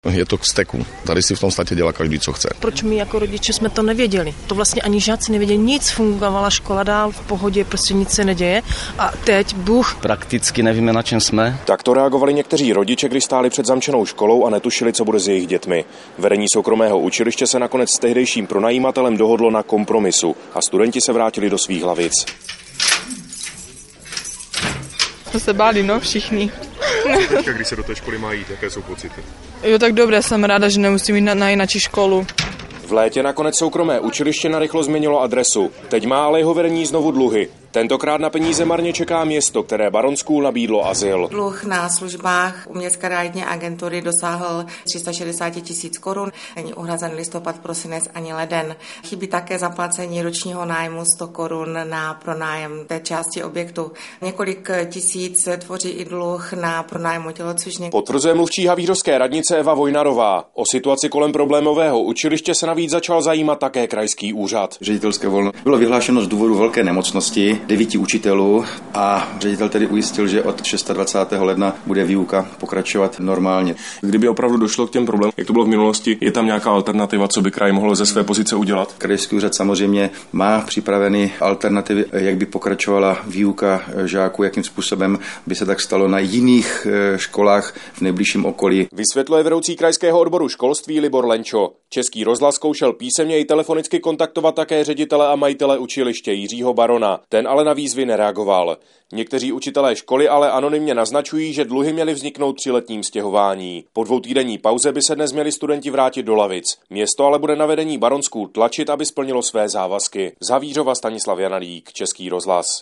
Je to k steku. Tady si v tom státě dělá každý, co chce. Proč my jako rodiče jsme to nevěděli? To vlastně ani žáci nevěděli, nic, fungovala škola dál v pohodě, prostě nic se neděje a teď Bůh. Prakticky nevíme, na čem jsme. Tak to reagovali někteří rodiče, když stáli před zamčenou školou a netušili, co bude s jejich dětmi. Vedení soukromého učiliště se nakonec s tehdejším pronajímatelem dohodlo na kompromisu a studenti se vrátili do svých lavic. Jsme se báli, všichni. Teďka, když se do té školy má jít, jaké jsou pocity? Jo, tak dobré, jsem ráda, že nemusím jít na jinou školu. V létě nakonec soukromé učiliště narychlo změnilo adresu. Teď má ale jeho vedení znovu dluhy. Tentokrát na peníze marně čeká město, které Baron School nabídlo azyl. Dluh na službách u městské realitní agentury dosáhl 360 000 korun. Není uhrazen listopad, prosinec ani leden. Chybí také zaplacení ročního nájmu 100 korun na pronájem té části objektu. Několik tisíc tvoří i dluh na pronájmu tělocvičny. Potvrzuje mluvčí havířovské radnice Eva Vojnarová. O situaci kolem problémového učiliště se navíc začal zajímat také krajský úřad. Ředitelské volno bylo vyhlášeno z důvodu velké nemocnosti 9 učitelů a ředitel tedy ujistil, že od 26. ledna bude výuka pokračovat normálně. Kdyby opravdu došlo k těm problémům, jak to bylo v minulosti, je tam nějaká alternativa, co by kraj mohl ze své pozice udělat? Krajský úřad samozřejmě má připraveny alternativy, jak by pokračovala výuka žáků, jakým způsobem by se tak stalo na jiných školách v nejbližším okolí. Vysvětluje vedoucí krajského odboru školství Libor Lenčo. Český rozhlas zkoušel písemně i telefonicky kontaktovat také ředitele a majitele učiliště Jiřího Barona. Ten ale na výzvy nereagoval. Někteří učitelé školy ale anonymně naznačují, že dluhy měly vzniknout při letním stěhování. Po 2týdenní pauze by se dnes měli studenti vrátit do lavic. Město ale bude na vedení Baron School tlačit, aby splnilo své závazky. Z Havířova Stanislav Janalík, Český rozhlas.